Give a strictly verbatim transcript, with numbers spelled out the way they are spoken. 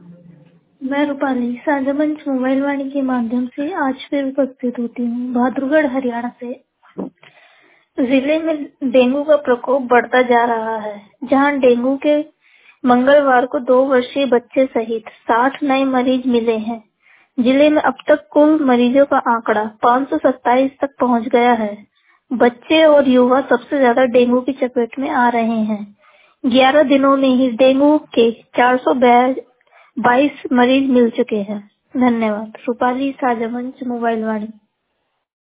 मैं रूपाली साझामंच मोबाइल वाणी के माध्यम से आज फिर उपस्थित होती हूँ। बहादुरगढ़ हरियाणा से। जिले में डेंगू का प्रकोप बढ़ता जा रहा है, जहां डेंगू के मंगलवार को दो वर्षीय बच्चे सहित साठ नए मरीज मिले हैं। जिले में अब तक कुल मरीजों का आंकड़ा पाँच सौ सत्ताईस तक पहुंच गया है। बच्चे और युवा सबसे ज्यादा डेंगू की चपेट में आ रहे हैं। ग्यारह दिनों में ही डेंगू के चार सौ बाईस मरीज मिल चुके हैं। धन्यवाद। रूपाली साझामंच मोबाइल वाणी।